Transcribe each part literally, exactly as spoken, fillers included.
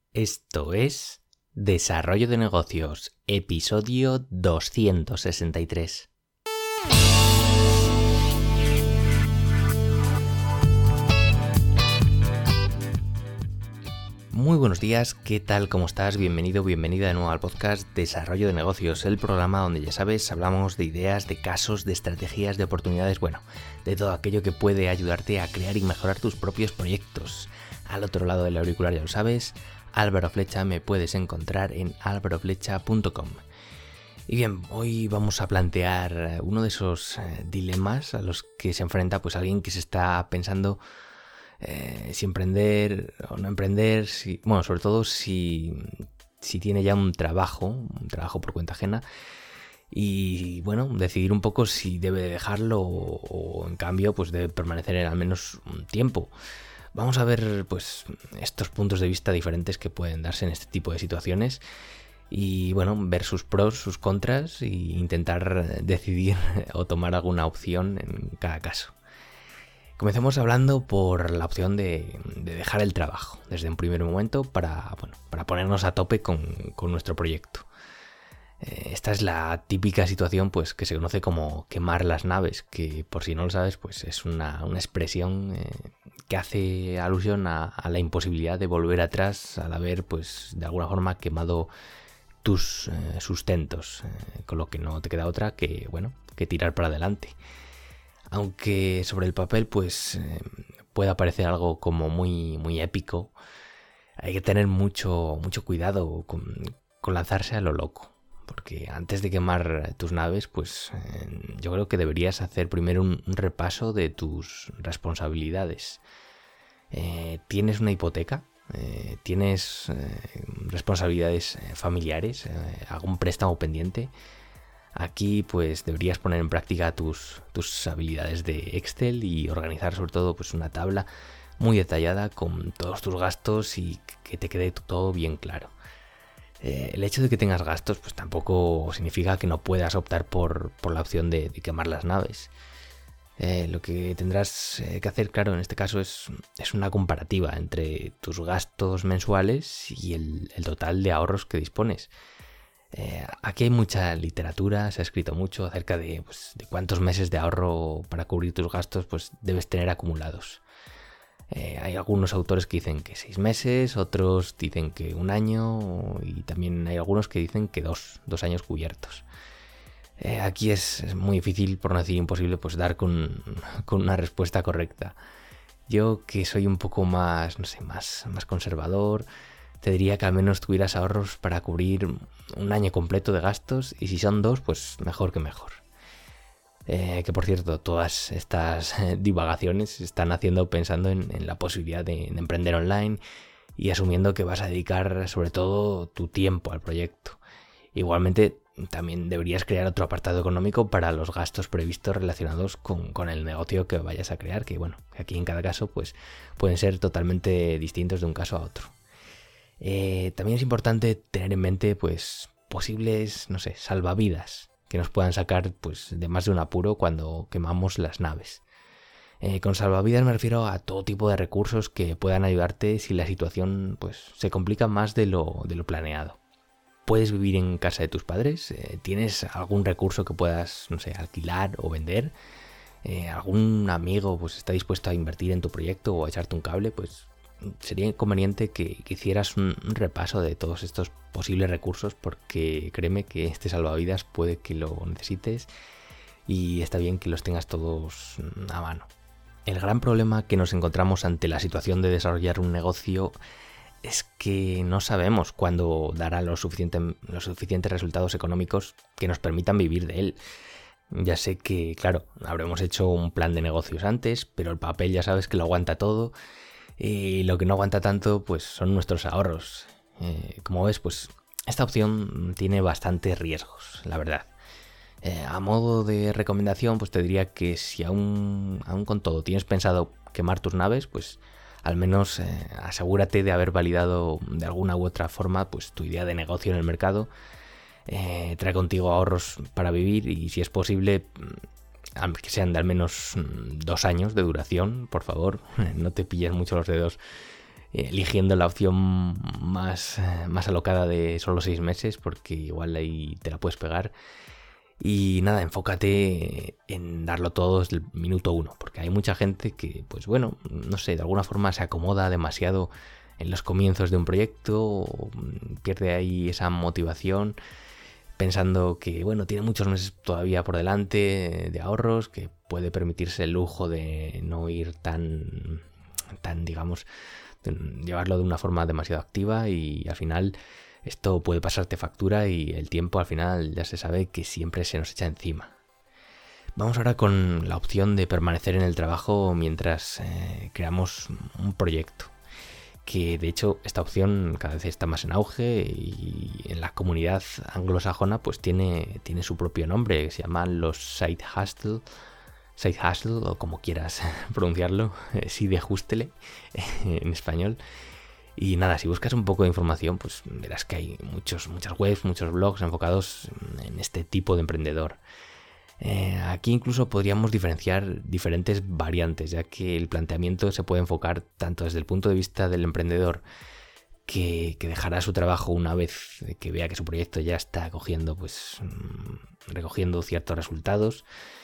Esto es Desarrollo de Negocios, episodio doscientos sesenta y tres. Muy buenos días, ¿qué tal? ¿Cómo estás? Bienvenido, bienvenida de nuevo al podcast Desarrollo de Negocios, el programa donde, ya sabes, hablamos de ideas, de casos, de estrategias, de oportunidades, bueno, de todo aquello que puede ayudarte a crear y mejorar tus propios proyectos. Al otro lado del auricular, ya lo sabes, Álvaro Flecha, me puedes encontrar en álvaro flecha punto com. Y bien, hoy vamos a plantear uno de esos eh, dilemas a los que se enfrenta pues alguien que se está pensando eh, si emprender o no emprender, si, bueno, sobre todo si, si tiene ya un trabajo, un trabajo por cuenta ajena, y bueno, decidir un poco si debe dejarlo o, o en cambio pues debe permanecer en al menos un tiempo. Vamos a ver pues estos puntos de vista diferentes que pueden darse en este tipo de situaciones y bueno, ver sus pros, sus contras e intentar decidir o tomar alguna opción en cada caso. Comencemos hablando por la opción de, de dejar el trabajo desde un primer momento para, bueno, para ponernos a tope con, con nuestro proyecto. Esta es la típica situación pues que se conoce como quemar las naves, que por si no lo sabes pues es una, una expresión eh, que hace alusión a, a la imposibilidad de volver atrás al haber pues de alguna forma quemado tus eh, sustentos, eh, con lo que no te queda otra que bueno que tirar para adelante. Aunque sobre el papel pues eh, pueda parecer algo como muy, muy épico, hay que tener mucho, mucho cuidado con, con lanzarse a lo loco. Porque antes de quemar tus naves, pues eh, yo creo que deberías hacer primero un, un repaso de tus responsabilidades. Eh, ¿Tienes una hipoteca? Eh, ¿Tienes eh, responsabilidades familiares? Eh, ¿Algún préstamo pendiente? Aquí pues deberías poner en práctica tus, tus habilidades de Excel y organizar sobre todo pues una tabla muy detallada con todos tus gastos y que te quede todo bien claro. Eh, el hecho de que tengas gastos pues tampoco significa que no puedas optar por, por la opción de, de quemar las naves. Eh, lo que tendrás eh, que hacer, claro, en este caso es, es una comparativa entre tus gastos mensuales y el, el total de ahorros que dispones. Eh, aquí hay mucha literatura, se ha escrito mucho acerca de, pues, de cuántos meses de ahorro para cubrir tus gastos pues, debes tener acumulados. Eh, hay algunos autores que dicen que seis meses, otros dicen que un año y también hay algunos que dicen que dos, dos años cubiertos. Eh, aquí es, es muy difícil, por no decir imposible, pues dar con, con una respuesta correcta. Yo que soy un poco más, no sé, más, más conservador, te diría que al menos tuvieras ahorros para cubrir un año completo de gastos y si son dos, pues mejor que mejor. Eh, que por cierto, todas estas divagaciones se están haciendo pensando en, en la posibilidad de, de emprender online y asumiendo que vas a dedicar sobre todo tu tiempo al proyecto. Igualmente, también deberías crear otro apartado económico para los gastos previstos relacionados con, con el negocio que vayas a crear, que bueno, que aquí en cada caso pues pueden ser totalmente distintos de un caso a otro. Eh, también es importante tener en mente pues posibles, no sé, salvavidas que nos puedan sacar pues de más de un apuro cuando quemamos las naves. Eh, con salvavidas me refiero a todo tipo de recursos que puedan ayudarte si la situación pues se complica más de lo, de lo planeado. ¿Puedes vivir en casa de tus padres? Eh, ¿Tienes algún recurso que puedas, no sé, alquilar o vender? Eh, ¿Algún amigo pues está dispuesto a invertir en tu proyecto o a echarte un cable? Pues sería conveniente que, que hicieras un, un repaso de todos estos posibles recursos porque créeme que este salvavidas puede que lo necesites y está bien que los tengas todos a mano. El gran problema que nos encontramos ante la situación de desarrollar un negocio es que no sabemos cuándo dará los, suficiente, los suficientes resultados económicos que nos permitan vivir de él. Ya sé que, claro, habremos hecho un plan de negocios antes, pero el papel ya sabes que lo aguanta todo. Y lo que no aguanta tanto pues son nuestros ahorros. Eh, como ves, pues esta opción tiene bastantes riesgos, la verdad. Eh, a modo de recomendación, pues te diría que si aún, aún con todo tienes pensado quemar tus naves, pues al menos eh, asegúrate de haber validado de alguna u otra forma pues tu idea de negocio en el mercado. Eh, trae contigo ahorros para vivir y si es posible, aunque sean de al menos dos años de duración, por favor, no te pilles mucho los dedos eligiendo la opción más, más alocada de solo seis meses, porque igual ahí te la puedes pegar. Y nada, enfócate en darlo todo desde el minuto uno, porque hay mucha gente que, pues bueno, no sé, de alguna forma se acomoda demasiado en los comienzos de un proyecto, o pierde ahí esa motivación, pensando que, bueno, tiene muchos meses todavía por delante de ahorros, que puede permitirse el lujo de no ir tan, tan, digamos, llevarlo de una forma demasiado activa, y al final esto puede pasarte factura y el tiempo al final ya se sabe que siempre se nos echa encima. Vamos ahora con la opción de permanecer en el trabajo mientras eh, creamos un proyecto, que de hecho esta opción cada vez está más en auge y en la comunidad anglosajona pues tiene, tiene su propio nombre, que se llaman los side hustle, side hustle o como quieras pronunciarlo, side hustle en español. Y nada, si buscas un poco de información, pues verás que hay muchos, muchas webs, muchos blogs enfocados en este tipo de emprendedor. Eh, aquí incluso podríamos diferenciar diferentes variantes, ya que el planteamiento se puede enfocar tanto desde el punto de vista del emprendedor, que, que dejará su trabajo una vez que vea que su proyecto ya está cogiendo, pues, recogiendo ciertos resultados,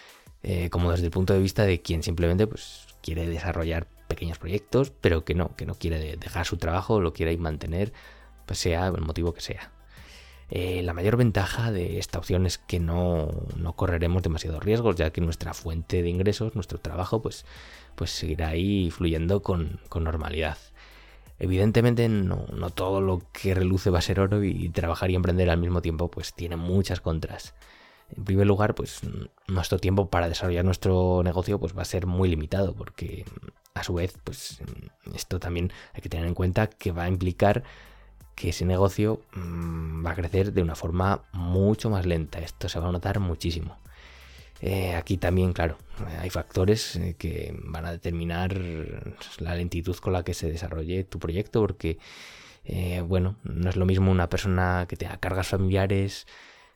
eh, como desde el punto de vista de quien simplemente pues, quiere desarrollar pequeños proyectos, pero que no, que no quiere dejar su trabajo, lo quiere mantener, pues sea el motivo que sea. Eh, la mayor ventaja de esta opción es que no, no correremos demasiados riesgos, ya que nuestra fuente de ingresos, nuestro trabajo, pues, pues seguirá ahí fluyendo con, con normalidad. Evidentemente no, no todo lo que reluce va a ser oro, y trabajar y emprender al mismo tiempo pues tiene muchas contras. En primer lugar, pues nuestro tiempo para desarrollar nuestro negocio pues va a ser muy limitado, porque a su vez pues esto también hay que tener en cuenta que va a implicar que ese negocio mmm, va a crecer de una forma mucho más lenta. Esto se va a notar muchísimo. Eh, aquí también, claro, hay factores eh, que van a determinar la lentitud con la que se desarrolle tu proyecto, porque eh, bueno, no es lo mismo una persona que tenga cargas familiares,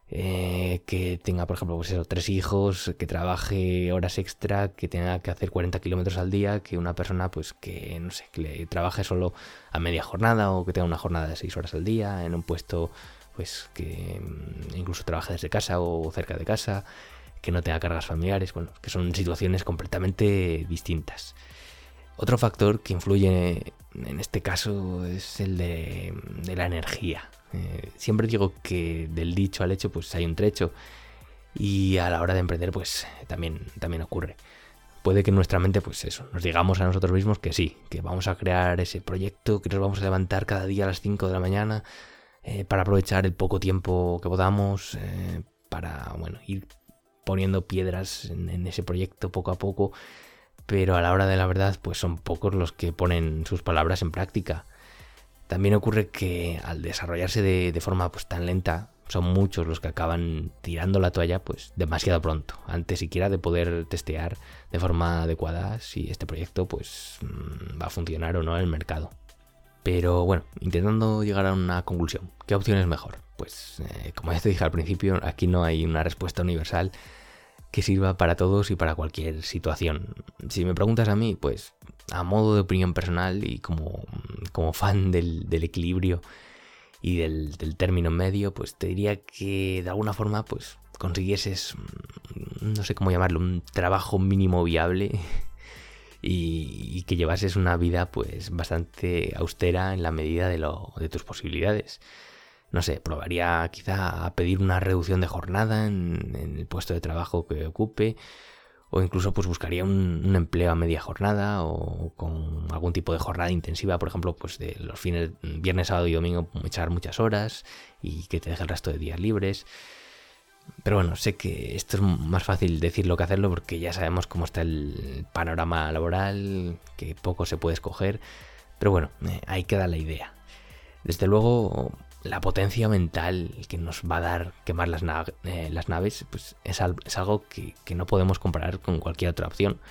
Eh, que tenga, por ejemplo, pues eso, tres hijos, que trabaje horas extra, que tenga que hacer cuarenta kilómetros al día, que una persona pues que, no sé, que le trabaje solo a media jornada, o que tenga una jornada de seis horas al día en un puesto pues que incluso trabaje desde casa o cerca de casa, que no tenga cargas familiares, bueno, que son situaciones completamente distintas. Otro factor que influye en este caso es el de, de la energía. Eh, siempre digo que del dicho al hecho pues hay un trecho, y a la hora de emprender pues también, también ocurre. Puede que en nuestra mente pues eso, nos digamos a nosotros mismos que sí, que vamos a crear ese proyecto, que nos vamos a levantar cada día a las cinco de la mañana eh, para aprovechar el poco tiempo que podamos, eh, para bueno, ir poniendo piedras en, en ese proyecto poco a poco, pero a la hora de la verdad pues son pocos los que ponen sus palabras en práctica. También ocurre que al desarrollarse de, de forma pues tan lenta, son muchos los que acaban tirando la toalla pues demasiado pronto, antes siquiera de poder testear de forma adecuada si este proyecto pues va a funcionar o no en el mercado. Pero bueno, intentando llegar a una conclusión, ¿qué opción es mejor? Pues eh, como ya te dije al principio, aquí no hay una respuesta universal que sirva para todos y para cualquier situación. Si me preguntas a mí, pues a modo de opinión personal y como, como fan del, del equilibrio y del, del término medio, pues te diría que de alguna forma pues consiguieses, no sé cómo llamarlo, un trabajo mínimo viable y, y que llevases una vida pues bastante austera en la medida de, lo, de tus posibilidades. No sé, probaría quizá a pedir una reducción de jornada en, en el puesto de trabajo que ocupe, o incluso pues buscaría un, un empleo a media jornada o con algún tipo de jornada intensiva, por ejemplo, pues de los fines, viernes, sábado y domingo, echar muchas horas y que te deje el resto de días libres. Pero bueno, sé que esto es más fácil decirlo que hacerlo, porque ya sabemos cómo está el panorama laboral, que poco se puede escoger, pero bueno, eh, ahí queda la idea. Desde luego, la potencia mental que nos va a dar quemar las, na- eh, las naves pues es, al- es algo que, que no podemos comparar con cualquier otra opción.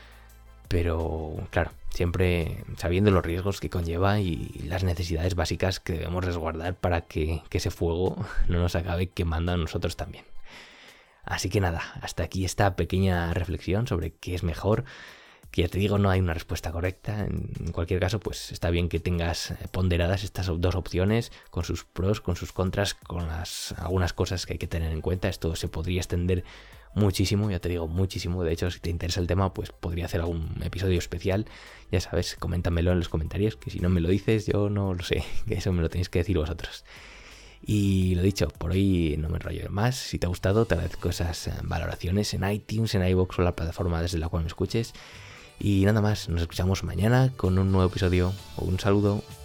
Pero claro, siempre sabiendo los riesgos que conlleva y las necesidades básicas que debemos resguardar para que, que ese fuego no nos acabe quemando a nosotros también. Así que nada, hasta aquí esta pequeña reflexión sobre qué es mejor. que ya te digo, no hay una respuesta correcta. En cualquier caso, pues está bien que tengas ponderadas estas dos opciones, con sus pros, con sus contras, con las algunas cosas que hay que tener en cuenta. Esto se podría extender muchísimo, ya te digo, muchísimo. De hecho, si te interesa el tema, pues podría hacer algún episodio especial. Ya sabes, coméntamelo en los comentarios, que si no me lo dices, yo no lo sé, que eso me lo tenéis que decir vosotros. Y lo dicho, por hoy no me enrollo más. Si te ha gustado, te agradezco esas valoraciones en iTunes, en iVoox o la plataforma desde la cual me escuches. Y nada más, nos escuchamos mañana con un nuevo episodio. Un saludo.